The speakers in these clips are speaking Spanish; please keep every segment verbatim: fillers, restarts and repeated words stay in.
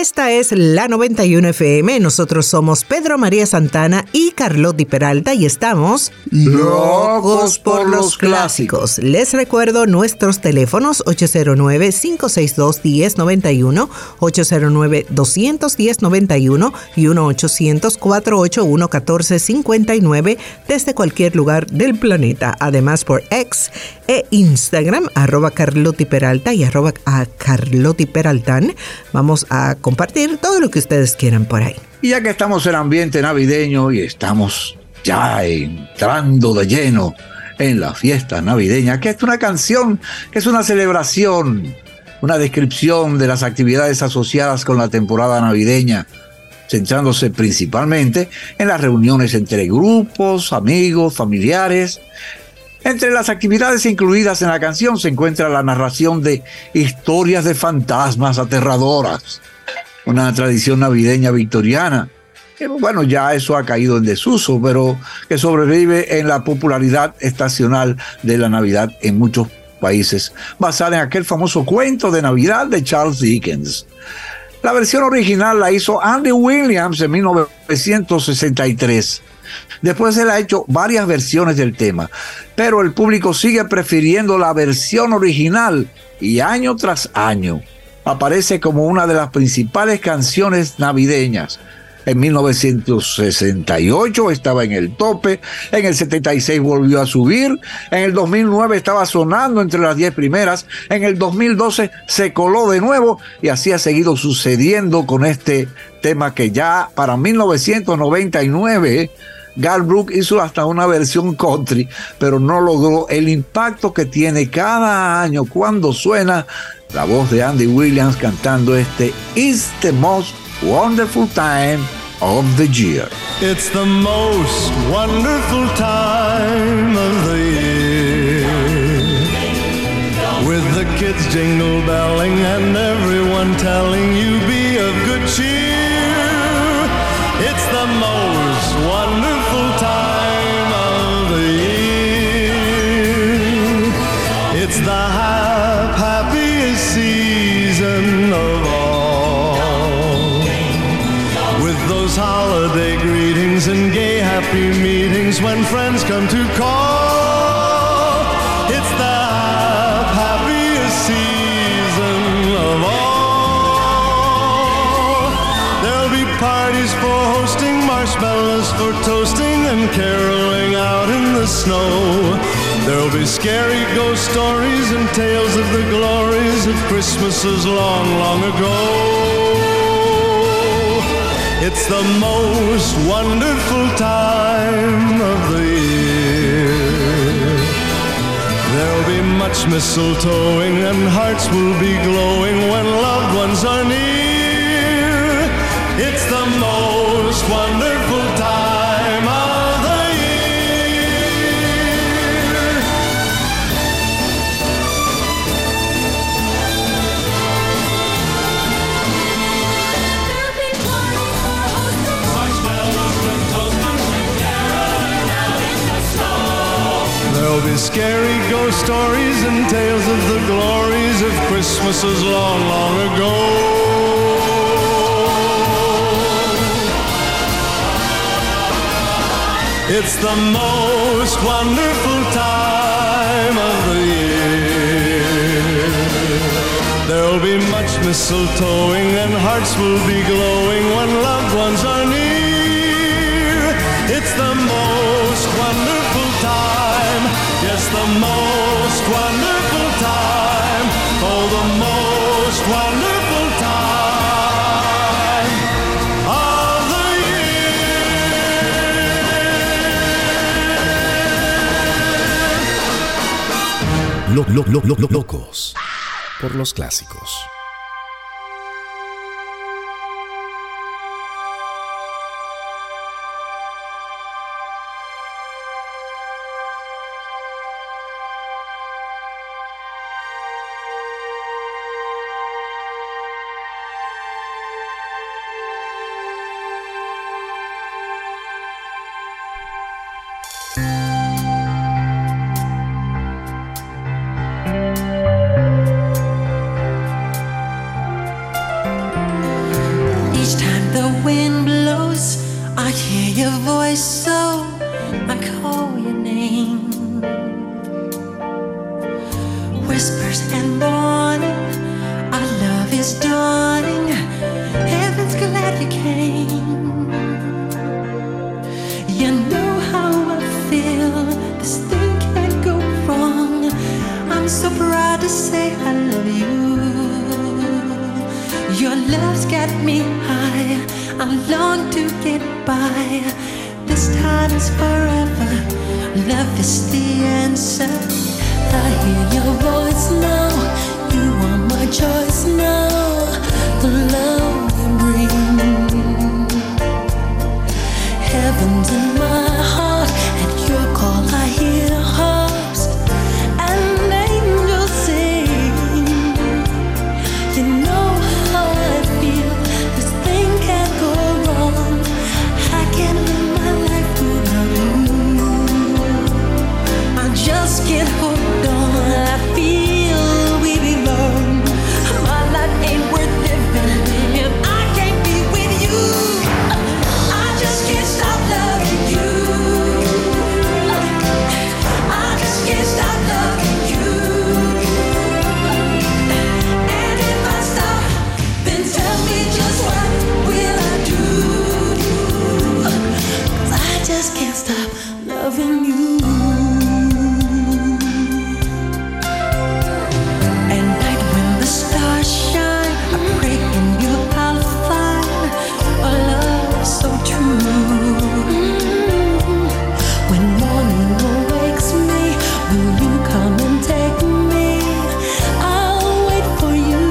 Esta es la noventa y uno F M. Nosotros somos Pedro María Santana y Carlotti Peralta y estamos locos por los clásicos. Les recuerdo nuestros teléfonos ocho cero nueve, cinco seis dos, uno cero nueve uno, ocho cero nueve, dos uno cero, nueve uno y uno ochocientos, cuatrocientos ochenta y uno, catorce cincuenta y nueve desde cualquier lugar del planeta. Además por X e Instagram, arroba Carlotti Peralta y arroba a Carlotti Peraltán. Vamos a compartir todo lo que ustedes quieran por ahí. Y ya que estamos en ambiente navideño y estamos ya entrando de lleno en la fiesta navideña, que es una canción, que es una celebración, una descripción de las actividades asociadas con la temporada navideña, centrándose principalmente en las reuniones entre grupos, amigos, familiares. Entre las actividades incluidas en la canción se encuentra la narración de historias de fantasmas aterradoras, una tradición navideña victoriana, que bueno, ya eso ha caído en desuso, pero que sobrevive en la popularidad estacional de la Navidad en muchos países, basada en aquel famoso cuento de Navidad de Charles Dickens. La versión original la hizo Andy Williams en mil novecientos sesenta y tres. Después él ha hecho varias versiones del tema, pero el público sigue prefiriendo la versión original y año tras año aparece como una de las principales canciones navideñas. En mil novecientos sesenta y ocho estaba en el tope, en el setenta y seis volvió a subir, en el dos mil nueve estaba sonando entre las diez primeras, en el dos mil doce se coló de nuevo y así ha seguido sucediendo con este tema que ya para mil novecientos noventa y nueve Garth Brooks hizo hasta una versión country, pero no logró el impacto que tiene cada año cuando suena la voz de Andy Williams cantando este It's the Most Wonderful Time of the Year. It's the most wonderful time of the year, with the kids jingle belling and everyone telling you be of good cheer. It's the most wonderful time of the year. It's the hap- happiest season of all, with those holiday greetings and gay happy meetings when friends come to call. It's the hap- happiest season of all. There'll be parties for hosting, marshmallows for toasting, and caroling out in the snow. There'll be scary ghost stories and tales of the glories of Christmases long, long ago. It's the most wonderful time of the year. There'll be much mistletoeing and hearts will be glowing when loved ones are near. It's the most wonderful time of the year. There'll be scary ghost stories and tales of the glories of Christmases long, long ago. It's the most wonderful time of the year. There'll be much mistletoeing and hearts will be glowing when loved ones are near. It's the most wonderful time, yes, the most wonderful time, oh, the most wonderful time of the year. Lo, lo, lo, lo, lo, locos por los clásicos. always get me high. I long to get by. This time is forever. Love is the answer. I hear your voice now. You are my choice now. The love you bring. Heaven's in my heart. At your call I hear harps and angels sing. You know how I feel. This thing can't go wrong. I can't live my life without you. I just can't hold on. I feel we belong. My life ain't worth living if I can't be with you. I just can't stop loving you. I just can't stop loving you. And if I stop, then tell me just what will I do? 'Cause I just can't stop loving you. At night when the stars shine, I pray in you I'll find a love so true. When morning awakes me, will you come and take me? I'll wait for you.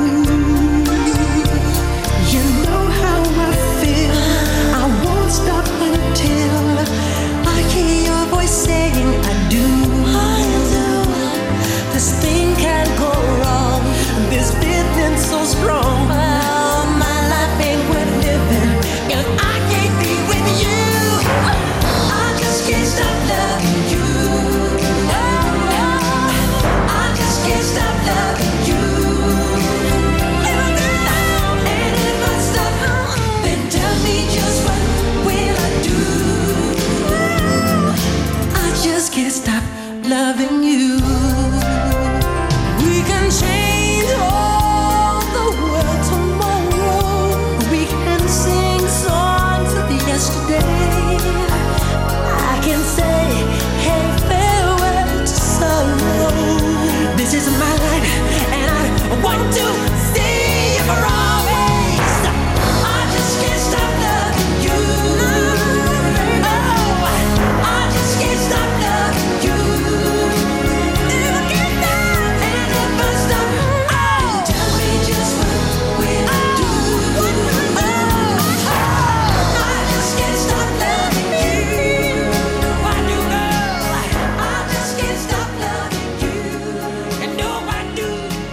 You know how I feel. I won't stop until I hear your voice saying I do. I do. This thing can't go wrong. This feeling so strong. Oh, my life ain't worth living if I can't be with you. I just can't stop loving you. Oh, I just can't stop loving you. And if I stop, then tell me just what will I do? I just can't stop loving you. We can change all the world tomorrow. We can sing songs of yesterday. I can say, hey, farewell to sorrow. This is my life, and I want to see you for always. I just can't stop loving you. Oh, I just can't stop loving you. If I can't stop, and if I stop, oh, tell me just what will I do? Oh, I just can't stop loving you. I do, girl. I just can't stop loving you. And no, I do.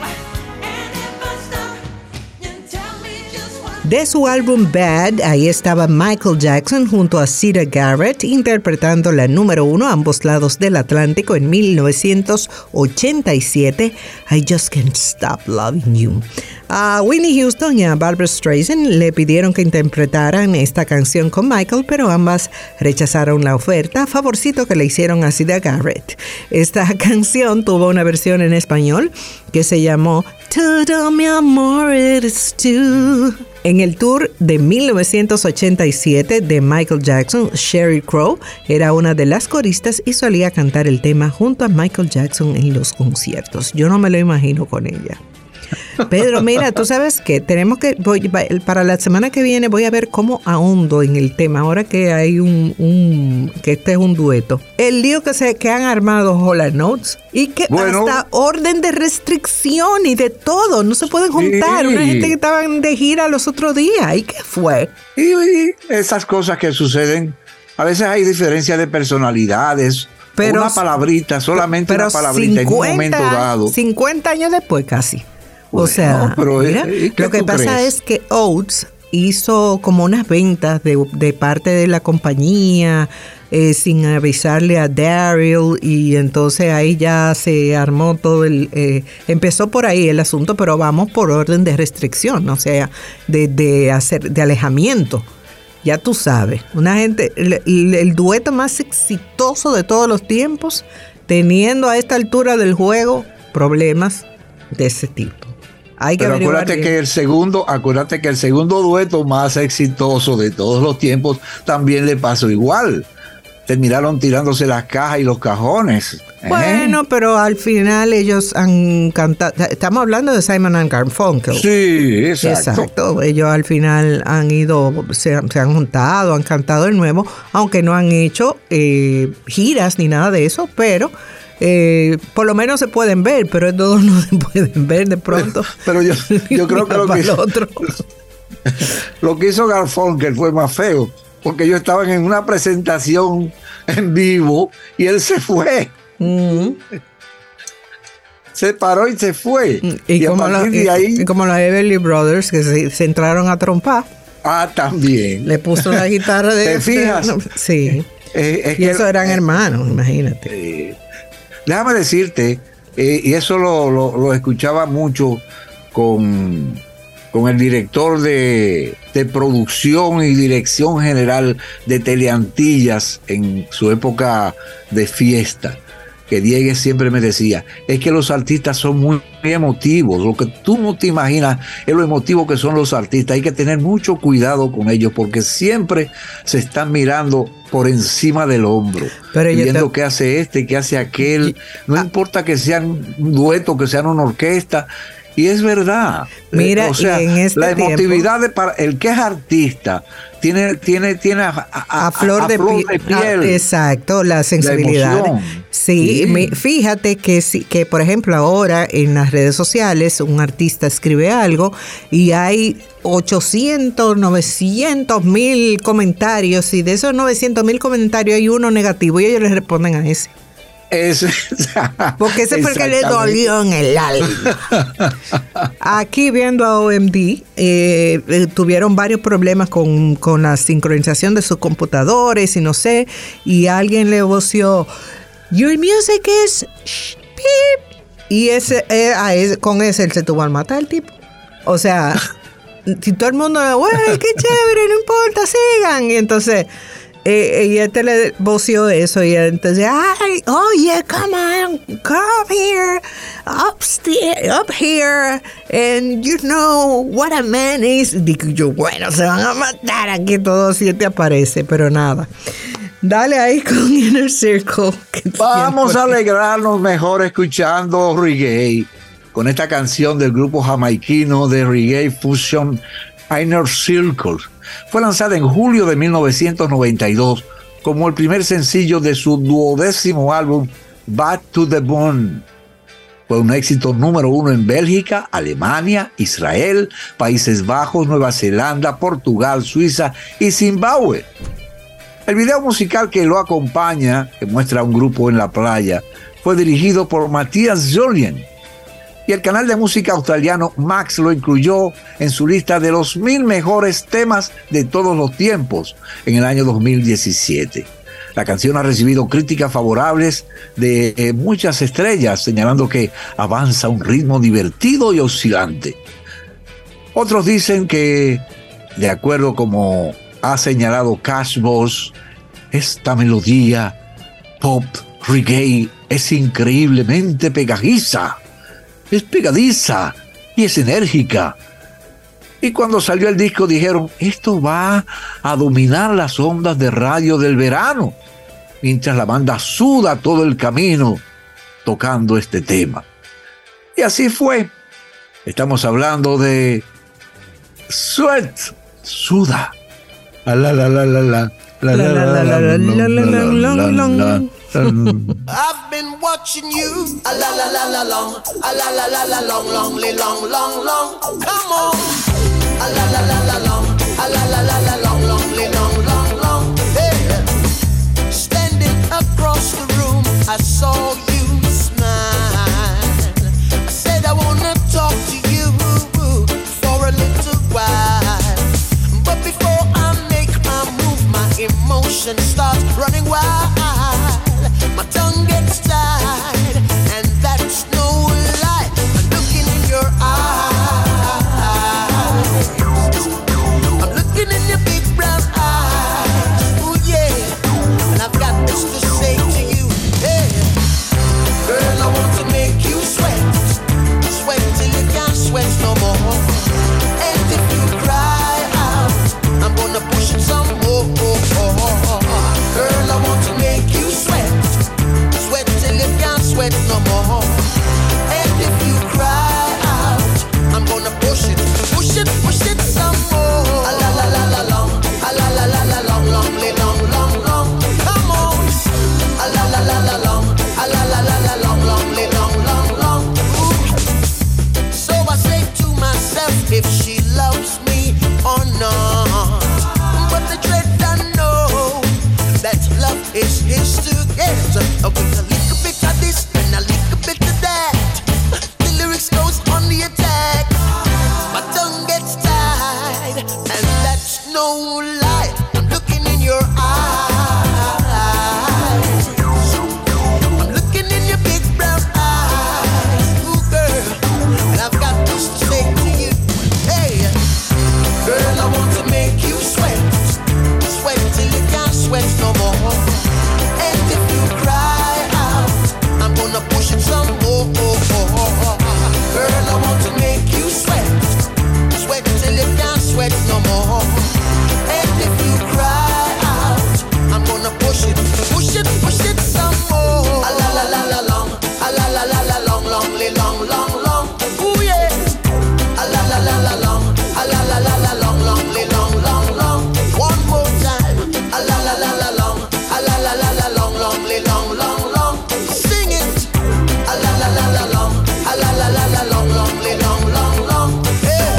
And if I stop, then tell me just what. De su álbum Bad, ahí estaba Michael Jackson junto a Sida Garrett interpretando la número uno a ambos lados del Atlántico en mil novecientos ochenta y siete, I Just Can't Stop Loving You. A Whitney Houston y a Barbra Streisand le pidieron que interpretaran esta canción con Michael, pero ambas rechazaron la oferta, favorcito que le hicieron a Sida Garrett. Esta canción tuvo una versión en español que se llamó Todo mi amor eres tú. En el tour de mil novecientos ochenta y siete de Michael Jackson, Sheryl Crow era una de las coristas y solía cantar el tema junto a Michael Jackson en los conciertos. Yo no me lo imagino con ella. Pedro, mira, tú sabes que tenemos que, voy, para la semana que viene voy a ver cómo ahondo en el tema, ahora que hay un, un que este es un dueto. El lío que se que han armado Hall and Oates y que bueno, hasta orden de restricción y de todo, no se pueden juntar. Sí. Una gente que estaban de gira los otros días, ¿y qué fue? Y, y esas cosas que suceden, a veces hay diferencias de personalidades. Pero, una palabrita, solamente una palabrita cincuenta, en un momento dado. cincuenta años después casi. Bueno, o sea, pero mira, lo que pasa crees? es que Oates hizo como unas ventas de, de parte de la compañía eh, sin avisarle a Daryl, y entonces ahí ya se armó todo el... Eh, empezó por ahí el asunto, pero vamos por orden de restricción, o sea, de, de, hacer, de alejamiento. Ya tú sabes, una gente, el, el, el dueto más exitoso de todos los tiempos, teniendo a esta altura del juego problemas de ese tipo. Hay que Pero acuérdate bien. que el segundo, acuérdate que el segundo dueto más exitoso de todos los tiempos también le pasó igual. terminaron tirándose las cajas y los cajones. ¿eh? Bueno, pero al final ellos han cantado. Estamos hablando de Simon and Garfunkel. Sí, exacto. Exacto. Ellos al final han ido, se, se han juntado, han cantado de nuevo, aunque no han hecho eh, giras ni nada de eso, pero eh, por lo menos se pueden ver, pero todos no se pueden ver de pronto. Pero, pero yo, yo creo que lo que, hizo, otro. lo que hizo Garfunkel fue más feo, porque ellos estaban en una presentación en vivo y él se fue. Mm-hmm. Se paró y se fue. Y, y, y como, los, de ahí, y como los Everly Brothers, que se, se entraron a trompar. Ah, también. Le puso la guitarra de... ¿Te fijas? De, no, sí. Eh, es y que, esos eran eh, hermanos, imagínate. Eh, déjame decirte, eh, y eso lo, lo, lo escuchaba mucho con... con el director de, de producción y dirección general de Teleantillas en su época de fiesta, que Diego siempre me decía, es que los artistas son muy, muy emotivos, lo que tú no te imaginas es lo emotivo que son los artistas, hay que tener mucho cuidado con ellos porque siempre se están mirando por encima del hombro, pero viendo te... qué hace este, qué hace aquel, no ah. importa que sean un dueto, que sean una orquesta. Y es verdad. Mira, o sea, y en este la emotividad tiempo, de para el que es artista tiene tiene tiene a, a, a flor, a, de, flor de piel. A, exacto, la sensibilidad. La sí, sí. Me, fíjate que que por ejemplo ahora en las redes sociales un artista escribe algo y hay ochocientos, novecientos mil comentarios y de esos novecientos mil comentarios hay uno negativo y ellos les responden a ese. Es, porque ese fue el que le dolió en el alma. Aquí viendo a O M D, eh, eh, tuvieron varios problemas con, con la sincronización de sus computadores y no sé, y alguien le voció, your music is beep. Y ese, eh, a ese, con ese él se tuvo al matar el tipo. O sea, si todo el mundo, güey, qué chévere, no importa, sigan. Y entonces... Eh, y este le voció eso y entonces, ay, oh yeah, come on, come here, upstairs, up here, and you know what a man is. Digo yo, bueno, se van a matar aquí todos si te aparece, pero nada. Dale ahí con Inner Circle. Vamos a alegrarnos mejor escuchando reggae con esta canción del grupo jamaiquino de reggae fusion Inner Circle. Fue lanzada en julio de mil novecientos noventa y dos como el primer sencillo de su duodécimo álbum Back to the Bone. Fue un éxito número uno en Bélgica, Alemania, Israel, Países Bajos, Nueva Zelanda, Portugal, Suiza y Zimbabue. El video musical que lo acompaña, que muestra a un grupo en la playa, fue dirigido por Matthias Julien. Y el canal de música australiano Max lo incluyó en su lista de los mil mejores temas de todos los tiempos en el año dos mil diecisiete. La canción ha recibido críticas favorables de eh, muchas estrellas, señalando que avanza a un ritmo divertido y oscilante. Otros dicen que, de acuerdo como ha señalado Cash Boss, esta melodía pop reggae es increíblemente pegajiza. Es pegadiza y es enérgica. Y cuando salió el disco dijeron, esto va a dominar las ondas de radio del verano, mientras la banda suda todo el camino tocando este tema. Y así fue. Estamos hablando de Sweat, suda. La la la la la la la la la la la la. I've been watching you a la la la la long, a la la la la long, long, long, long, long. Come on, a la la la la long, a la la la la long, long, long, long, long. Hey, standing across the room, I saw you smile. I said I wanna talk to you for a little while, but before I make my move, my emotions start running wild. My tongue gets tied, and that's no lie. I'm looking in your eyes. And that's no lie. I'm looking in your eyes. I'm looking in your big brown eyes. Ooh, girl. And I've got this to say to you. Hey, girl, I want to make you sweat. Sweat till you can't sweat no more. And if you cry out, I'm gonna push it some more. Girl, I want to make you sweat. Sweat till you can't sweat no more. And if you cry out, I'm gonna push it, push it, push it some more. A la la la la long, a la la la la long, long, long, long, long. Ooh yeah. A la la la la long, a la la la la long, long, long, long, long. One more time. A la la la la long, a la la la la long, long, long, long, long. Sing it. A la la la la long, a la la la la long, long, long, long, long. Yeah.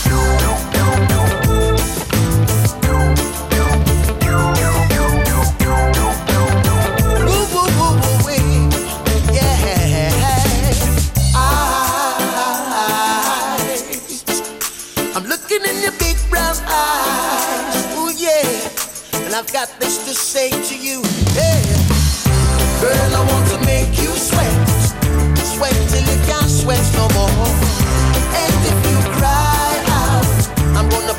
Woo woo woo woo wee. Yeah. Eyes. I'm looking in your big brown eyes. Ooh yeah. And I've got this to say to you. Yeah. Girl, I want to make you sweat. Sweat till you can't sweat no more. And if you cry out, I'm gonna